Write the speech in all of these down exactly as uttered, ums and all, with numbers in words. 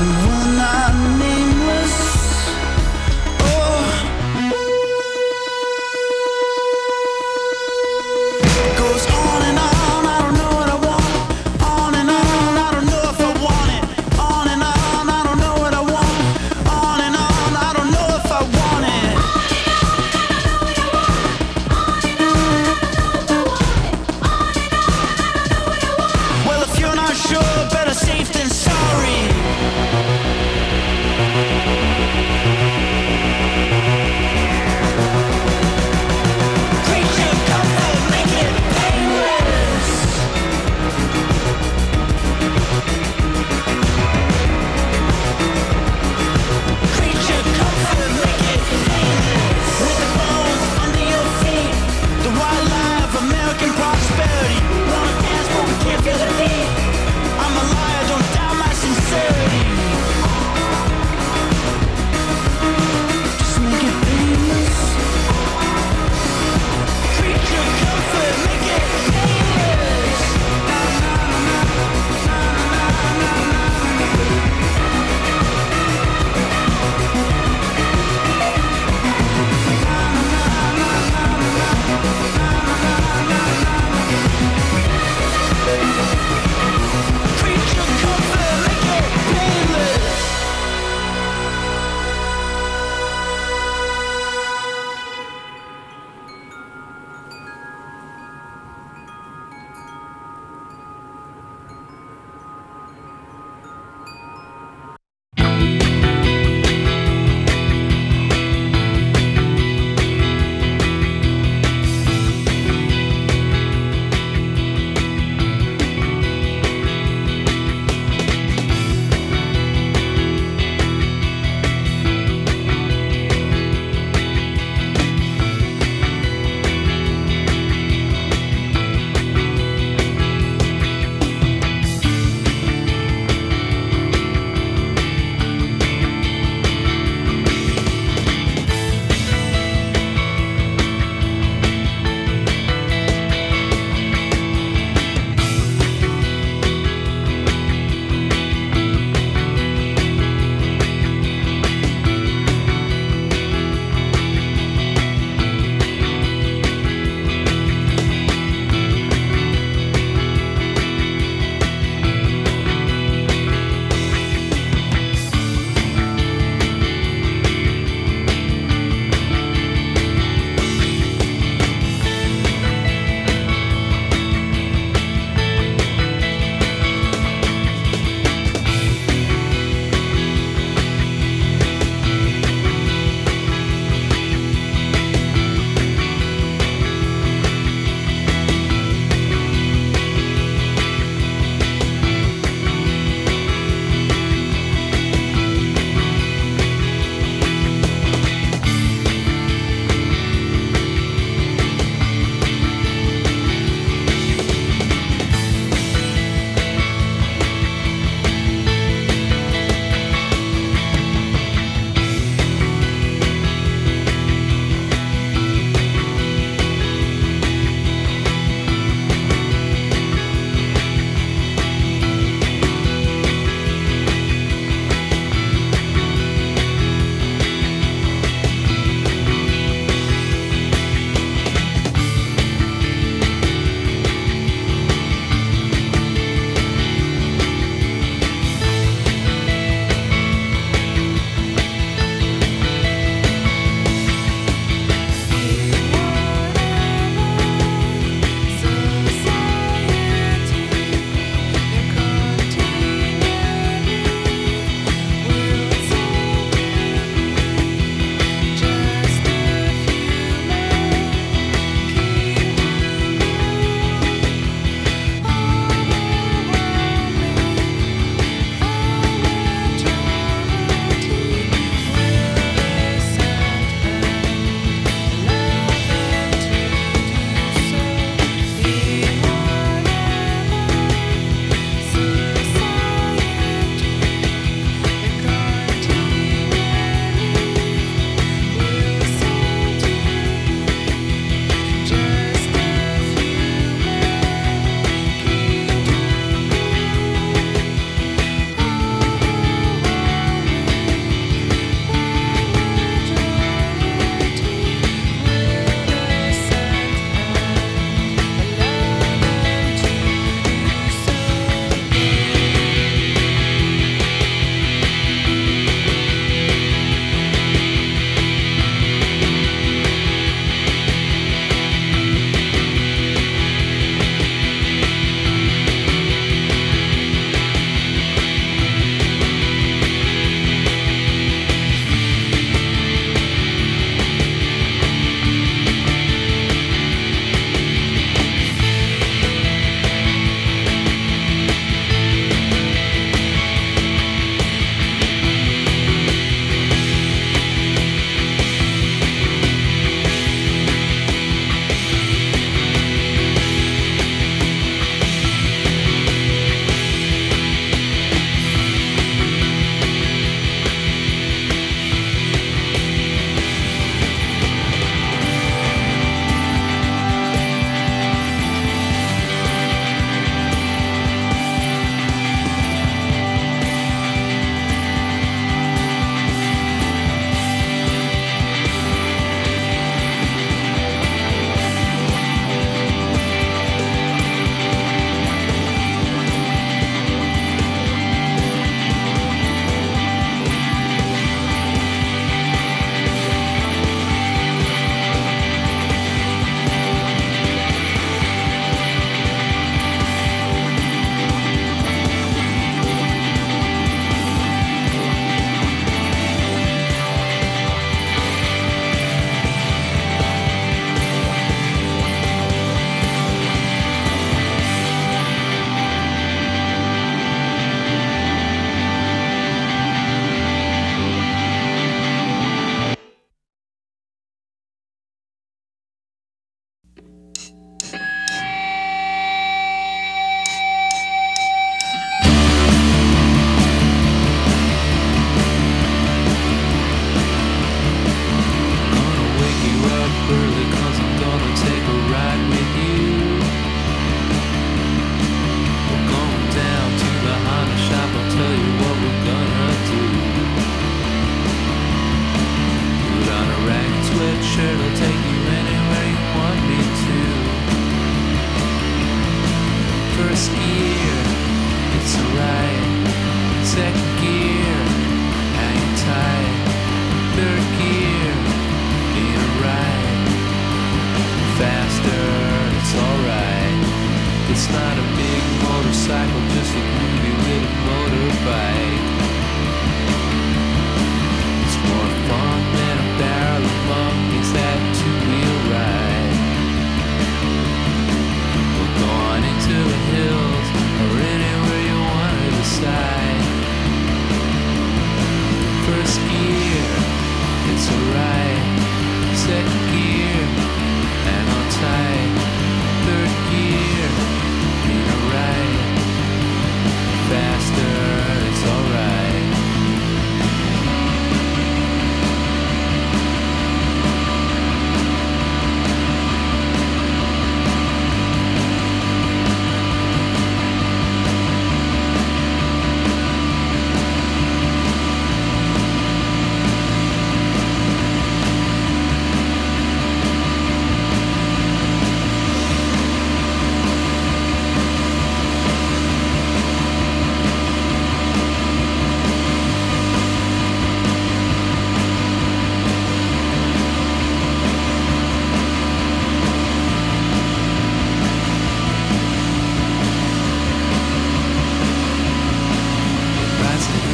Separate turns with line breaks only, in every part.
when I'm nameless. Oh, goes on and on, I don't know what I want. On and on, I don't know if I want it. On and on, I don't know what I want. On and on, I don't know if I want it. Well, if you're not sure, better safe than sorry.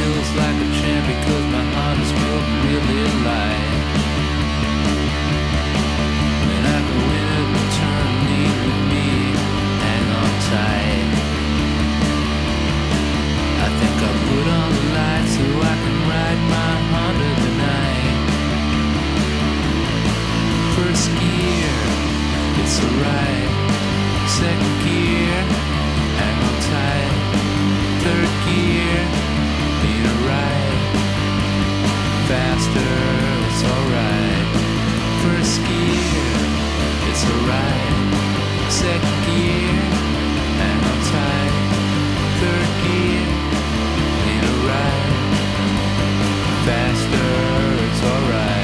feels like a champ because my heart is broken really light. When I go in, return, leave with me, hang on tight. I think I'll put on the lights so I can ride my Honda tonight. First gear, it's alright. Second gear, hang on tight. Third gear, need a ride. Faster, it's alright. First gear, it's alright. Second gear, hang on tight. Third gear, need a ride. Faster, it's alright.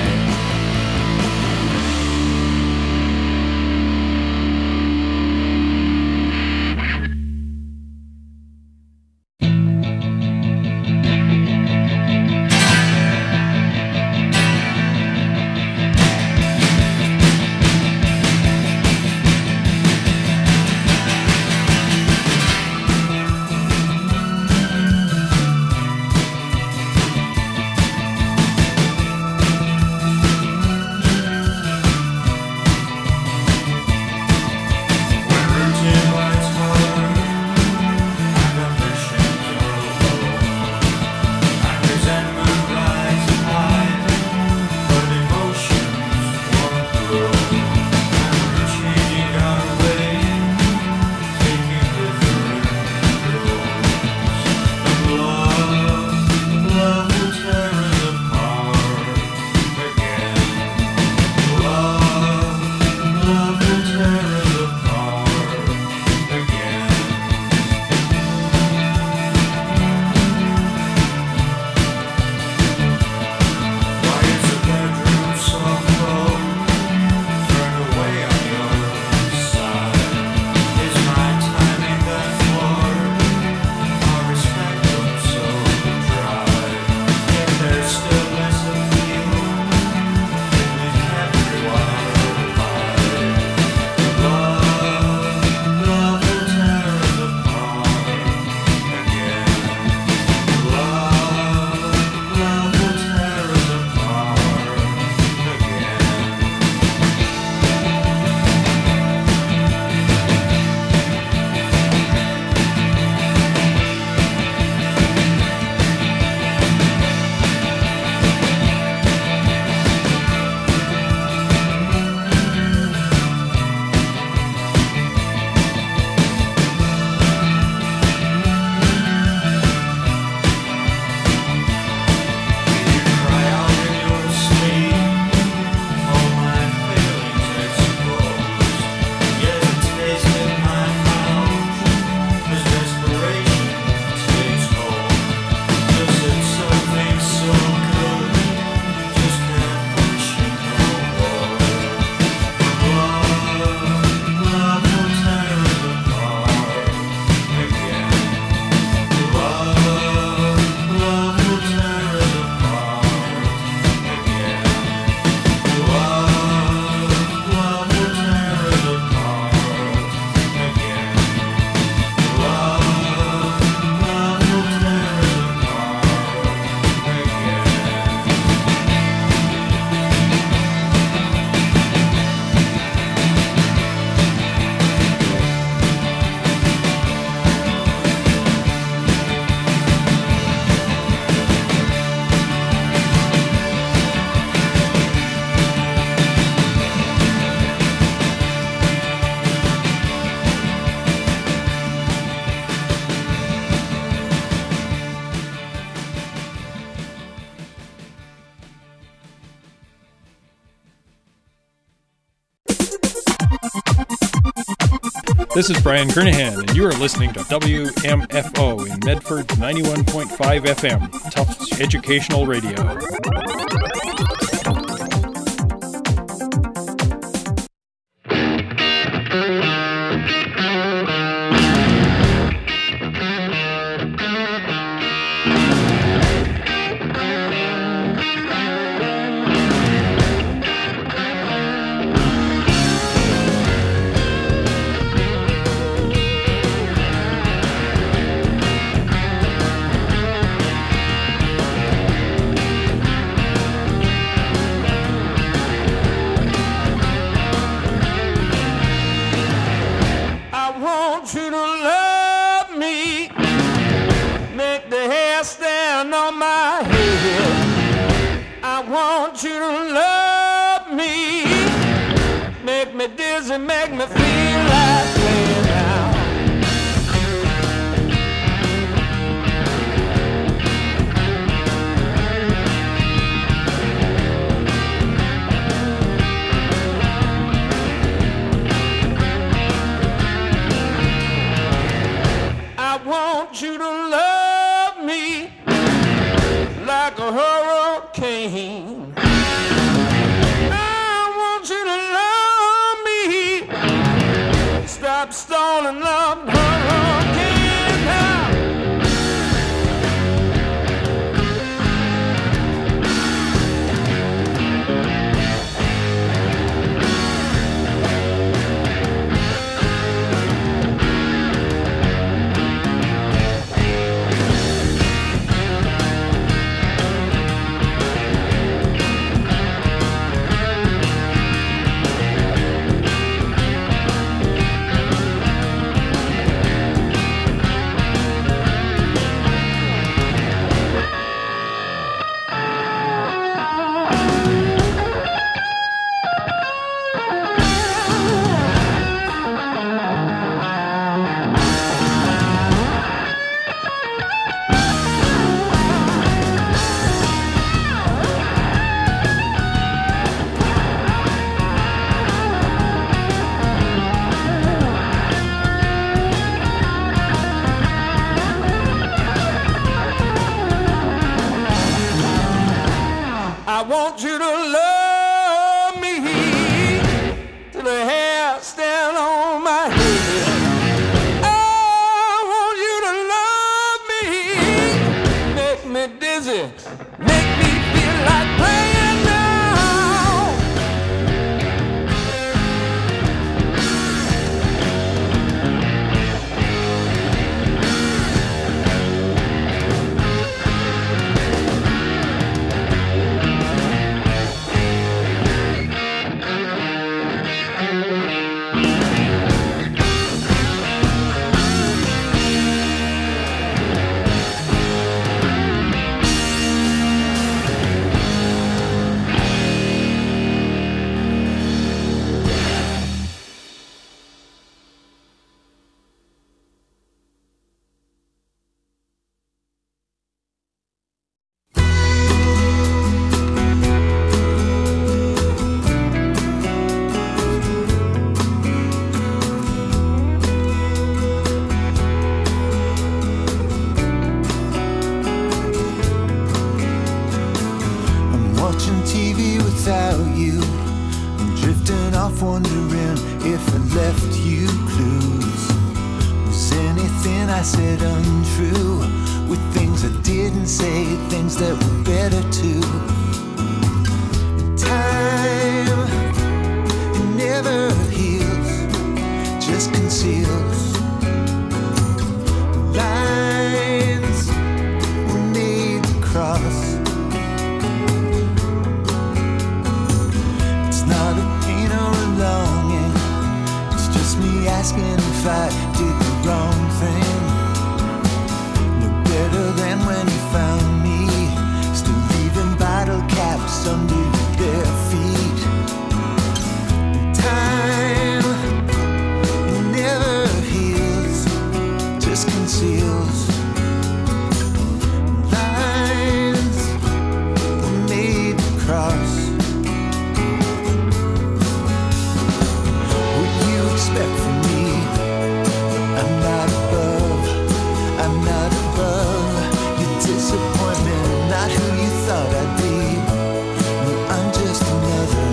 This is Brian Kernahan, and you are listening to W M F O in Medford ninety-one point five F M, Tufts Educational Radio.
you to love me, make me dizzy, make me feel like playing now. I want you to love me like a hurricane. I want you to love me. Stop stalling up, hurricane now. I want you to love me till the hair stand on my head. I want you to love me, make me dizzy, make me feel like playing now.
Wondering if I left you clues. Was anything I said untrue? With things I didn't say, things that were better too. Time, it never heals, just conceals. Lines were made to cross. It's not a pain or a longing, it's just me asking if I did the wrong thing. No better than when you found me, still leaving bottle caps under your bare feet. Time, it never heals, just conceals. Lines were made to cross. Expect from me, I'm not above, I'm not above your disappointment, not who you thought I'd be. No, I'm just another.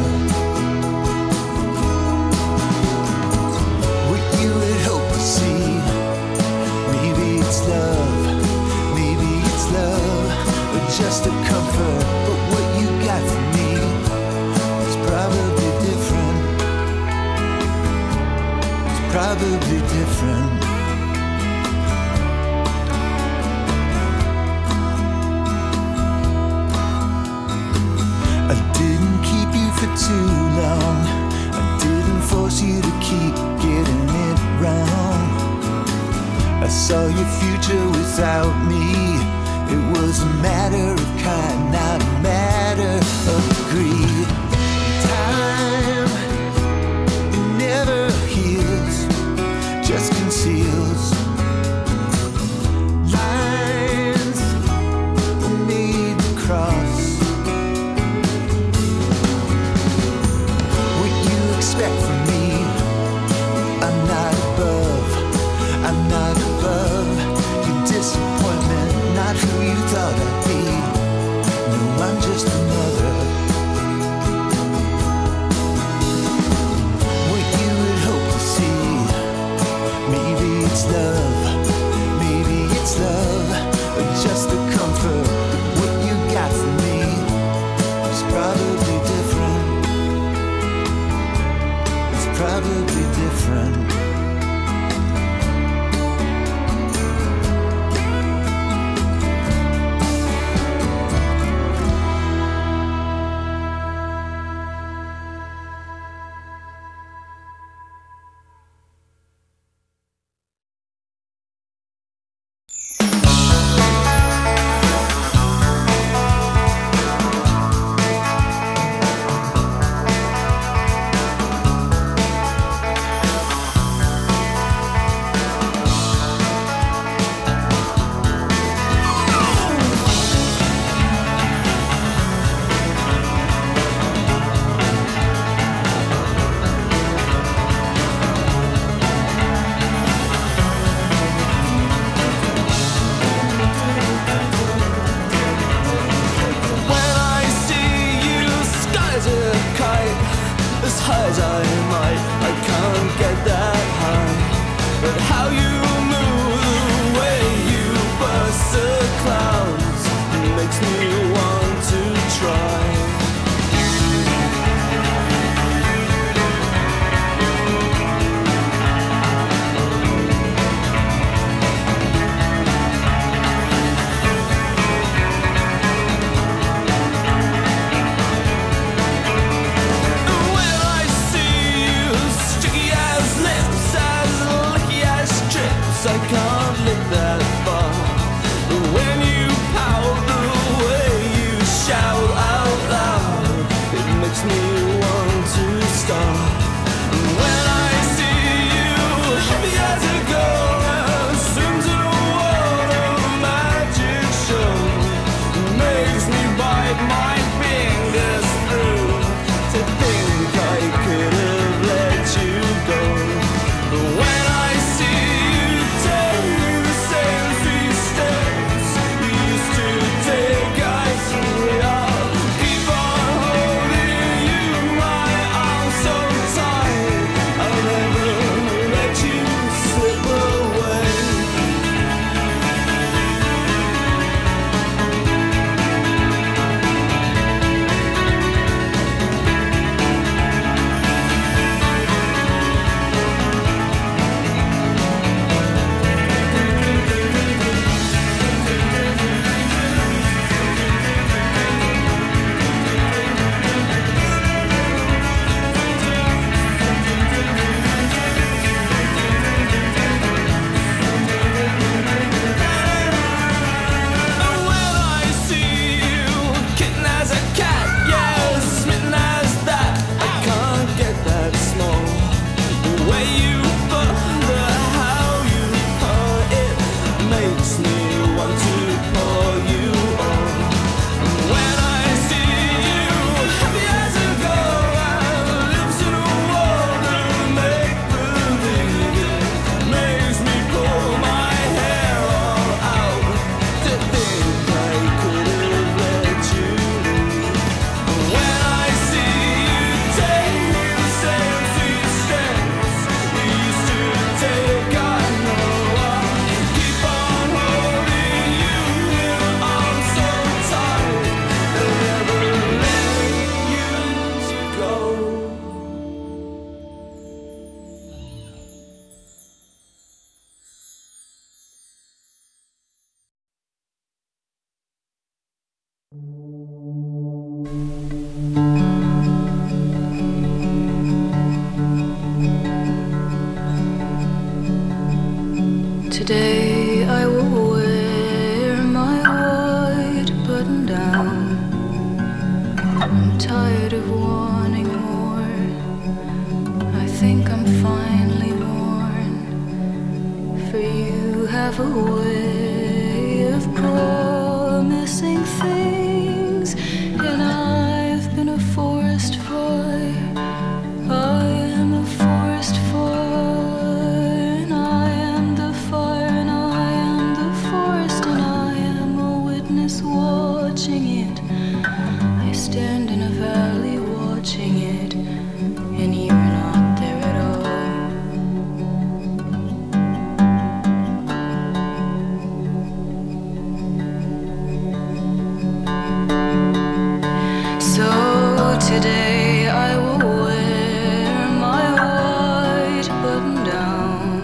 What you would hope to see, maybe it's love, maybe it's love, or just a comfort. But what you got from me is probably different. Probably different. I didn't keep you for too long. I didn't force you to keep getting it wrong. I saw your future without me. It was a matter of kind, not a matter of greed. thought I'd be. No, I'm just another. What you would hope to see. Maybe it's love, maybe it's love, or just a comfort. What you got for me is probably different. It's probably different.
Today I will wear my white button down. I'm tired of wanting more. I think I'm finally worn. For you have a way of promising things, and I've been a forest fire. I am a forest fire, and I am the fire, and I am the forest, and I am a witness darkness watching it. I stand in a valley watching it, and you're not there at all. So today I will wear my white button down.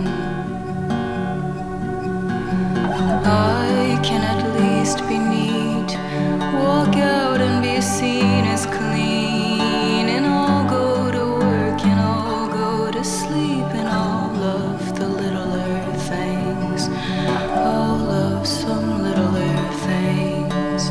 I can at least be neat, walk out and be seen as clean, and I'll go to work and I'll go to sleep, and I'll love the littler things. I'll love some littler things.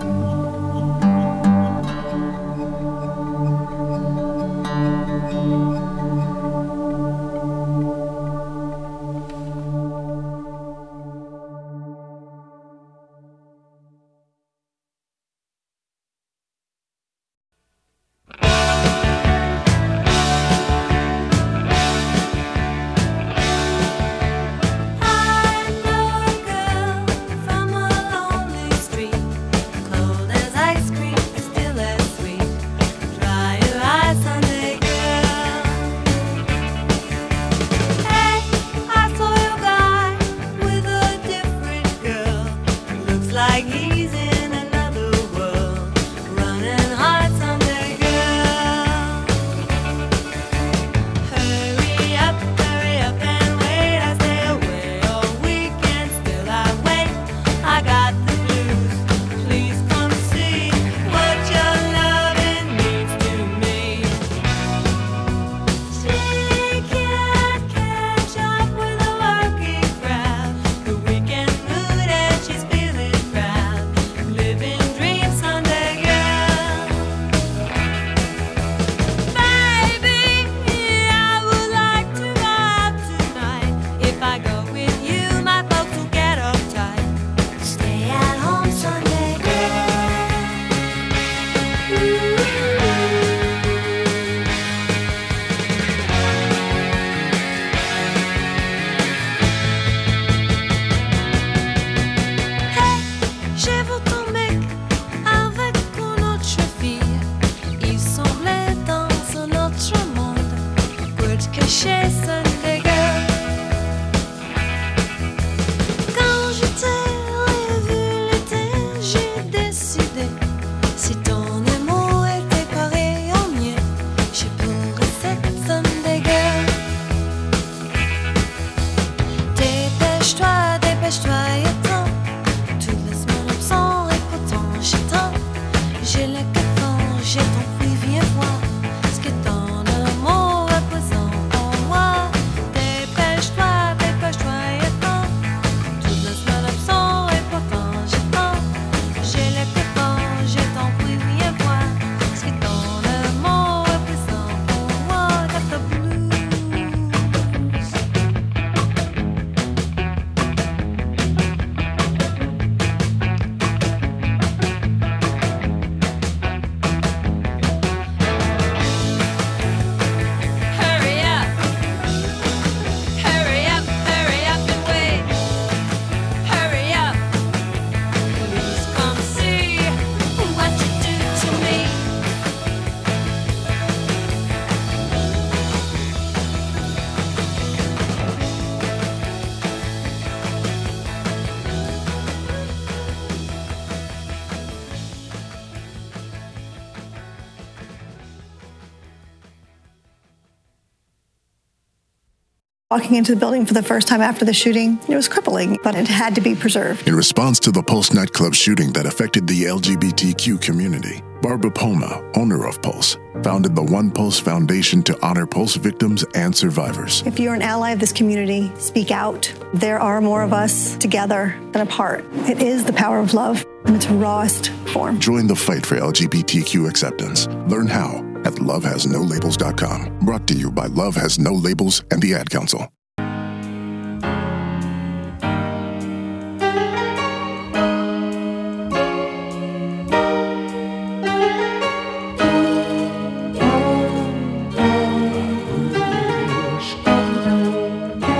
Walking into the building for the first time after the shooting, it was crippling, but it had to be preserved.
In response to the Pulse nightclub shooting that affected the L G B T Q community, Barbara Poma, owner of Pulse, founded the One Pulse Foundation to honor Pulse victims and survivors.
If you're an ally of this community, speak out. There are more of us together than apart. It is the power of love in its rawest form.
Join the fight for L G B T Q acceptance. Learn how at love has no labels dot com. Brought to you by Love Has No Labels and the Ad Council.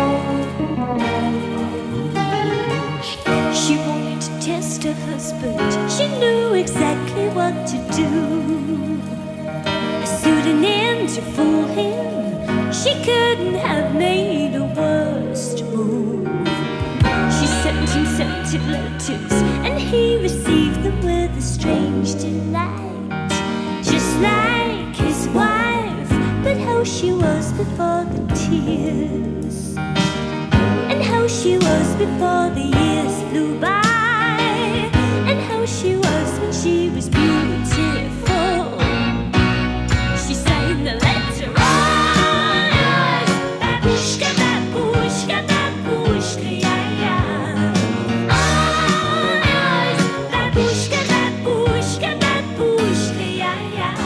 She wanted to test her husband. was before the years flew by, and how she was when she was beautiful. She sang the letter on, babushka, babushka, babushka, yeah, yeah. On, babushka, babushka, babushka, yeah, yeah.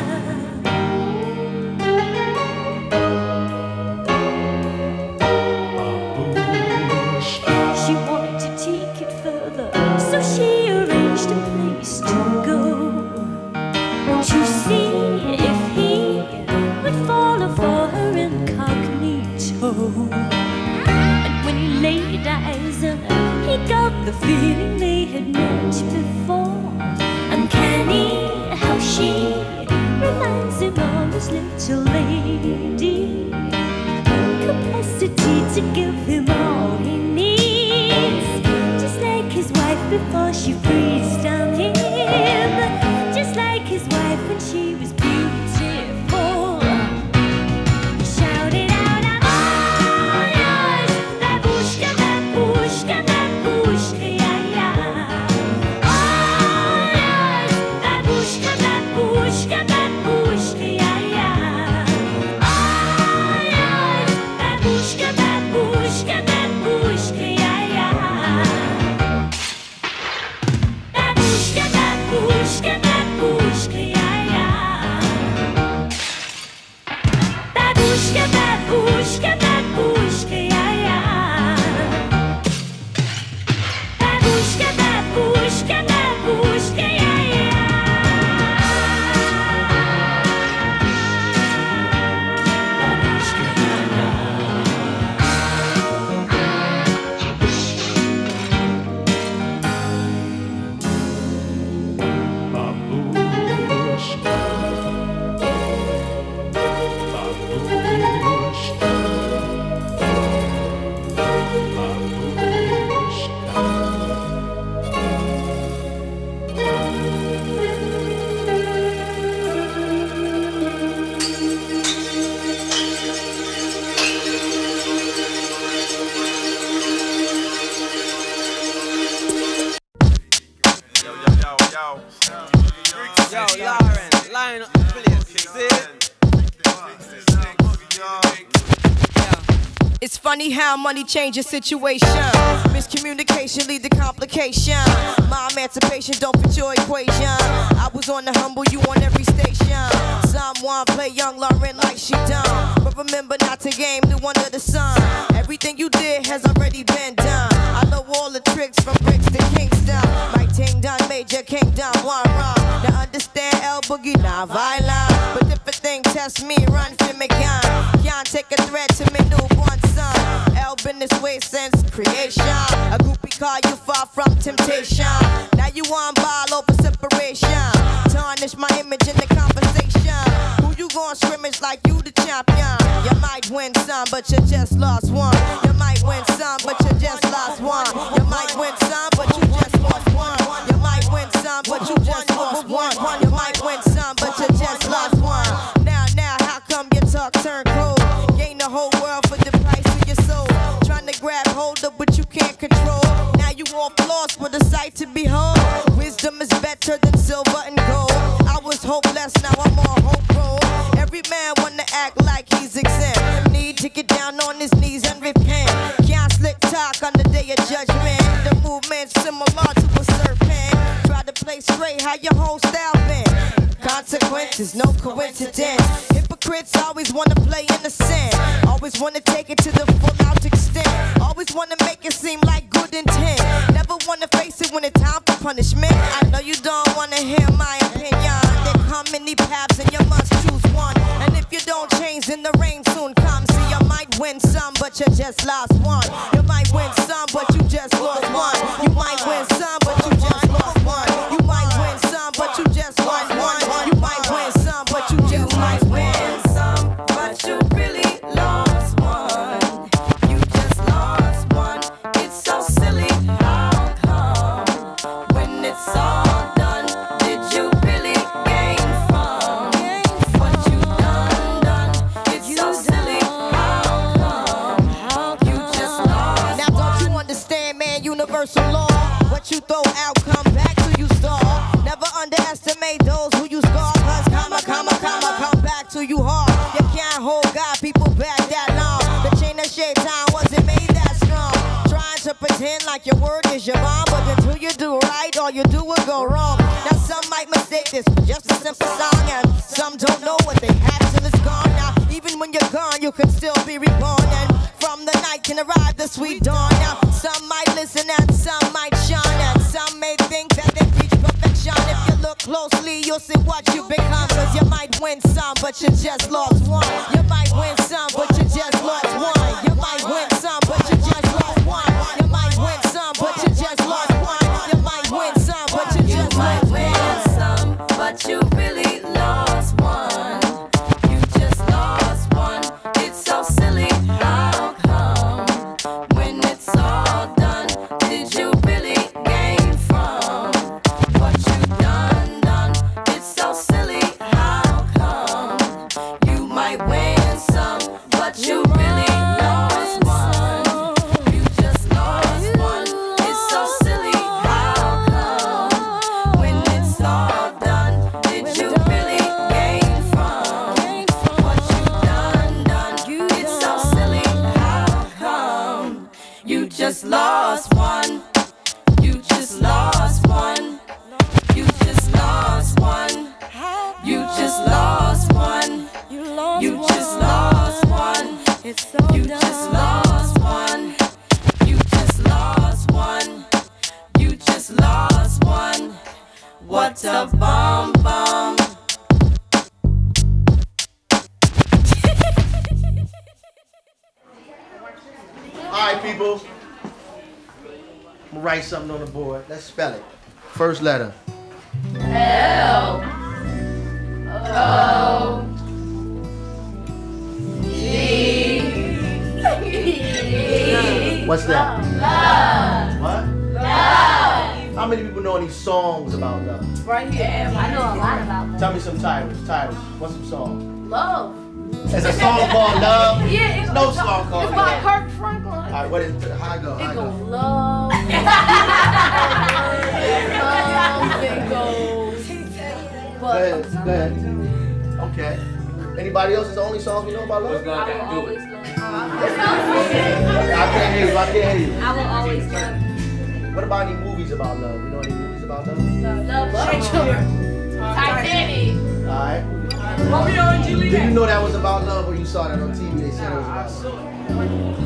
She wanted to take it further, so she arranged a place to go, to see if he would follow for her incognito. And when he laid eyes on her, he got the feeling they had met before. Uncanny how she reminds him of his little lady, capacity to give him all he needs, just like his wife before she freezes down him, just like his wife when she was beautiful. He shouted out, I'm all yours, babushka, babushka, babushka, yeah, yeah. All yours, babushka, babushka, babushka, yeah, yeah. All yours, babushka, babushka, babushka, yeah, yeah. Babushka, babushka, babushka, yeah, yeah. Babushka, babushka, babushka, yeah, yeah. Babushka, babushka, babushka, yeah, yeah.
Yo, Lauren, line up the place, see?
It's funny how money changes situation. Miscommunication lead to complication. My emancipation don't fit your equation. I was on the humble, you on every station. Someone play young Lauren like she done, but remember not to game new under the sun. Everything you did has already been done. I know all the tricks from bricks to Kingston. Like Ting done, Major Kingdom, one wrong. Now understand L Boogie, not violent, but if a thing test me, run for me gun. Can't take a threat to me newborn son. L been this way since creation. A groupie call you far from temptation. Now you on ball over separation. Tarnish my image in the conversation. Who you gon' scrimmage like you the champion? You might win some, but you just lost one. You might win some, but you just lost one. You might win some, but you just lost one. You might win some, but you just lost one. You might win some, but you just lost one. Now, now, how come your talk turn cold? Gain the whole world for the price of your soul. Trying to grab hold of what you can't control. Now you all lost with a sight to behold. Wisdom is better than silver and gold. I was hopeless, now I'm on hope roll. Every man wanna act like he's exempt. Need to get down on his knees and repent. Can't slick talk on the day of judgment. The movement's similar to a serpent. Try to play straight, how your whole style been. Consequences, no coincidence. Hypocrites always wanna play innocent. Always wanna take it to the full out extent. Always wanna make it seem like good intent. Never wanna face it when it's time for punishment. I know you don't wanna hear my opinion. There come many paths and you must choose one. And if you don't change, then the rain soon comes. See, you might win some, but you just lost one. You might win some, but you just lost one. You might win some, but you just lost one. You might win some, but you just lost one. You might win some, but you just might win some, but you really lost one. You just lost one. It's so silly. How come when it's all done, did you really gain from what you done done? It's so silly. How come you just lost made those who you scar. Cause comma, comma, comma, come back to you hard. You can't hold God, people back that long. The chain of shade time wasn't made that strong. Trying to pretend like your word is your bond, but until you do right, all you do will go wrong. Now some might mistake this for just a simple song, and some don't know what they had till it's gone. Now even when you're gone, you can still be reborn, and from the night can arrive the sweet dawn. Now some might listen and some might shine, and some may think that they reach perfection. If you look closely, you'll see what you become. Cause you might win some, but you just lost one. You might win some, but you just lost one. You might win some, but you just lost one. You might win some, but you just lost one. You might win some, but you just lost one.
Win some, but you really lost one. You just lost one. It's so silly. How come when it's all done, did you really gain from what you done done? It's so silly. How come you might win some, but you really lost one? You just lost one. It's so silly. How come when it's all done, did you really gain from what you done done? It's so silly. How come you just lost one? You just lost one. You just lost one. You just lost one. You just lost one. You just lost one. You just lost one. You just lost one. What a bomb bomb.
All right, people. I'm gonna write something on the board. Let's spell it. First letter.
L O G.
What's that?
Love.
What?
Love.
How many people know any songs about love?
Right here. I know a lot about love.
Tell me some titles. Titles. What's some songs?
Love.
There's a song called Love.
Yeah, it's
no song called
It's by
Love.
Kirk Franklin.
All right, what is how I go? How I
It
go?
goes love. Love. It goes.
Go ahead. Go ahead. Okay. Anybody else? Is the only song you know about love?
I will always love.
I can't hear you. I can't hear you.
I will always love.
What about any movies about love? You know any movies about love?
Love. Love. Titanic.
All right.
Romeo and Juliet.
Did you know that was about love, or you saw that on T V? They said it was about love.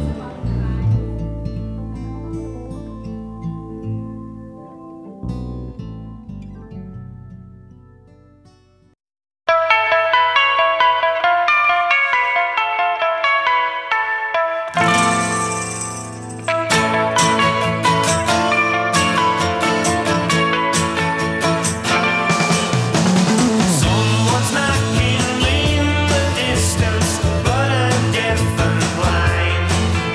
Someone's knocking in the distance, but I'm deaf and blind.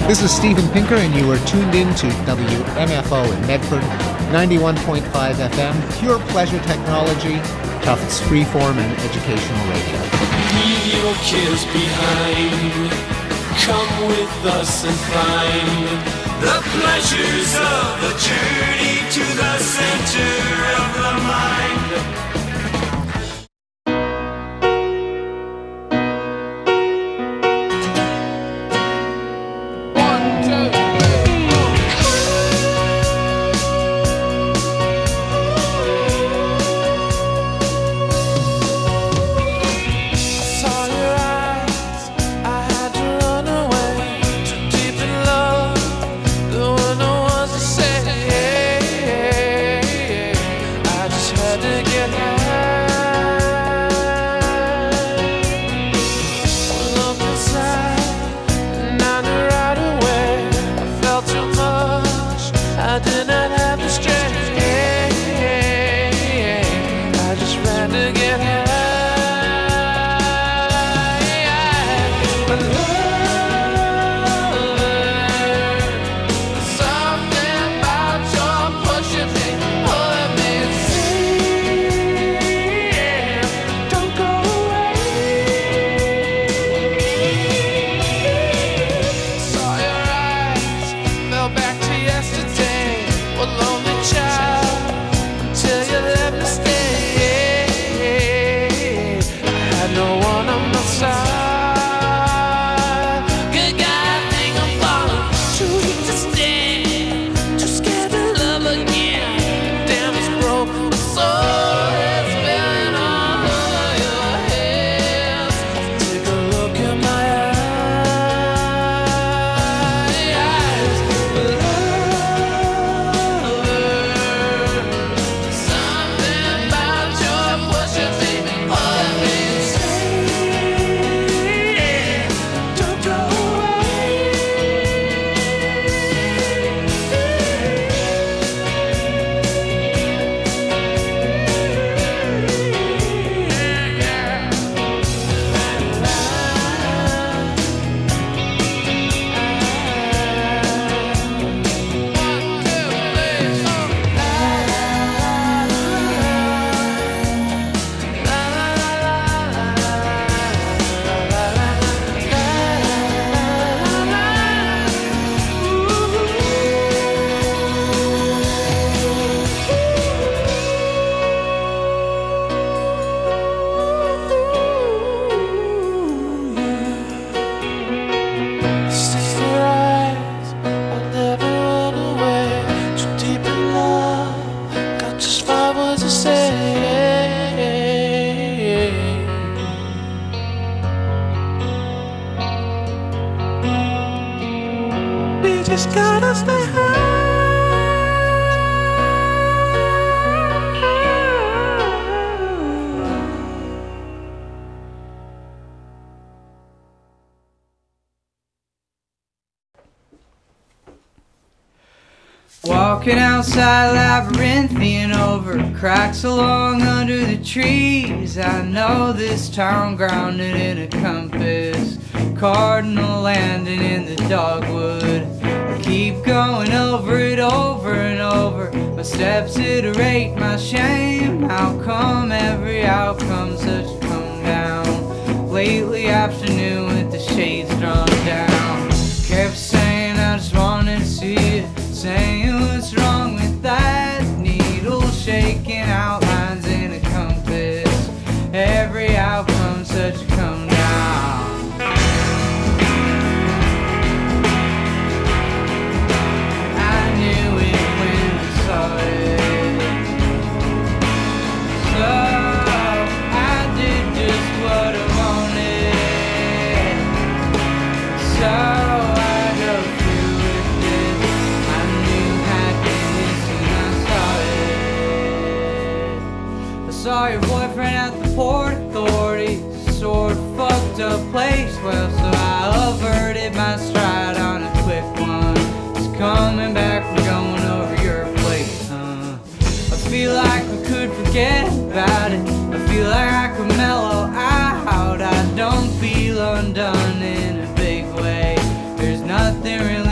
This is Steven Pinker, and you are tuned in to W M F O in Medford, ninety-one point five F M, pure pleasure technology, Tufts freeform and educational radio.
Leave your kids behind. Come with us and find the pleasures of the journey to the center of the mind.
just gotta stay high.
Walking outside labyrinthian over cracks along under the trees. I know this town grounded in a compass, cardinal landing in the dogwood. I keep going over it over and over. My steps iterate my shame. How come every outcome's such a come down? Lately afternoon with the shades drawn down. Kept saying I just wanted to see it, saying what's wrong with that needle shaking outlines in a compass. Every outcome such a come down. I knew it when I saw it, so I did just what I wanted. So saw your boyfriend at the Port Authority, sort of fucked up place. Well, so I averted my stride on a quick one. It's coming back from going over your place, huh? I feel like I could forget about it. I feel like I could mellow out. I don't feel undone in a big way. There's nothing really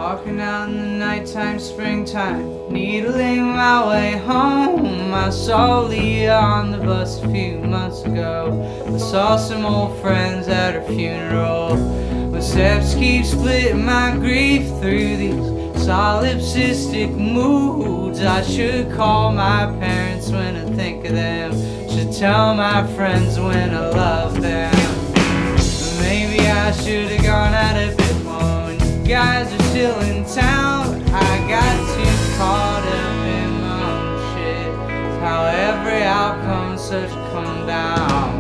Walking out in the nighttime, springtime, needling my way home. I saw Leah on the bus a few months ago. I saw some old friends at her funeral. But steps keep splitting my grief through these solipsistic moods. I should call my parents when I think of them. Should tell my friends when I love them. But maybe I should have gone out a bit more when you guys are still in town. I got too caught up in my own shit. How every outcome's such a come down.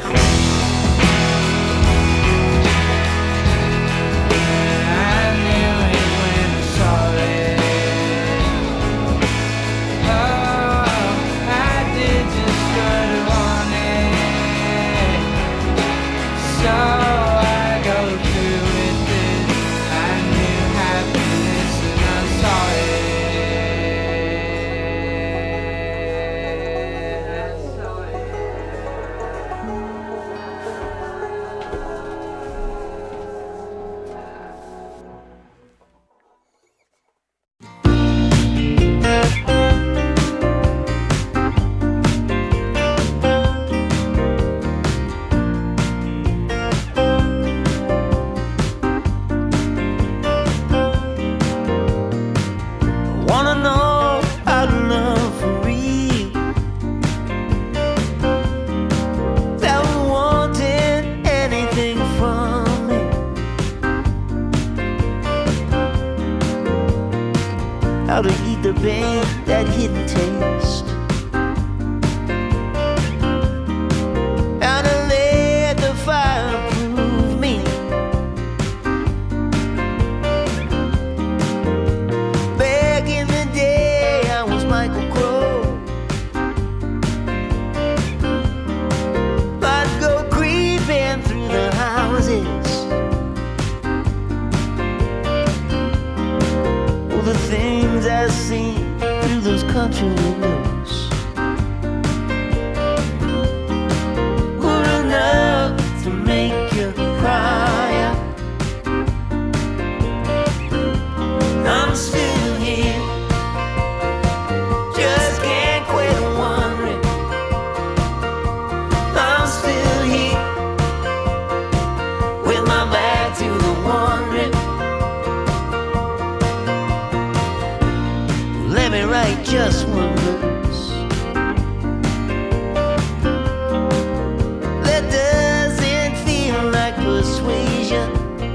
How to eat the pain, that hidden taste. How to let the fire prove me. Back in the day, I was Michael Crowe. I'd go creeping through the houses. Oh, the things I see through those country windows were enough to make you cry out. I'm still here, just can't quit wondering. I'm still here, with my back to the wondering. Let me write just one verse that doesn't feel like persuasion.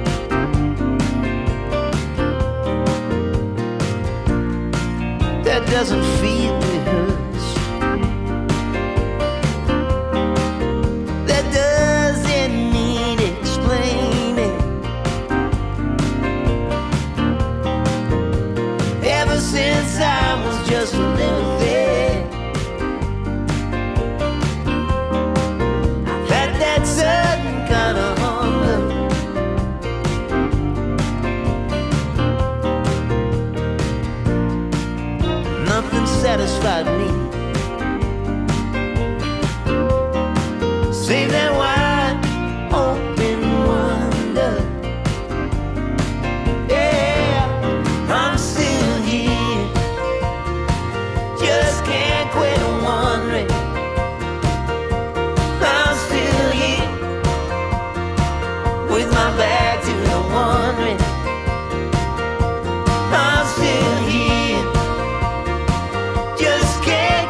That doesn't feel rehearsed. That doesn't need explaining. Ever since I was just a little thing, I've had that sudden kind of hunger. Nothing satisfied me save that wide open wonder. Yeah, I'm still here, just can't quit wondering. I'm still here, with my back to the wondering. I'm still here, just can't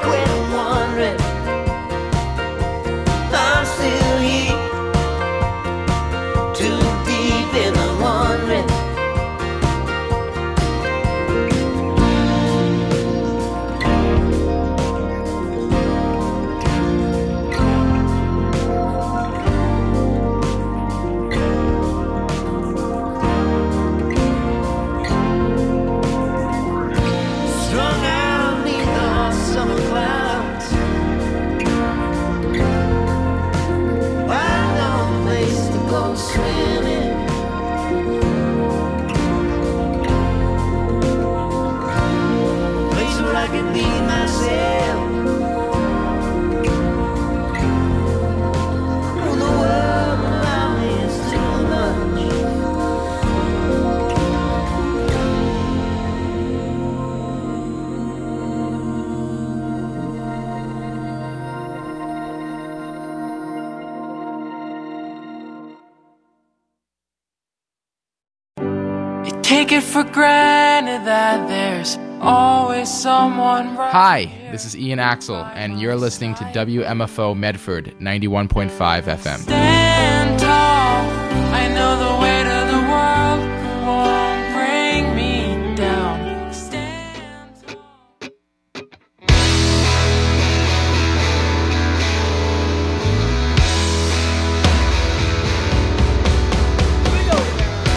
take it for granted that there's always someone right.
Hi, this is Ian Axel, and you're listening to W M F O Medford ninety-one point five F M.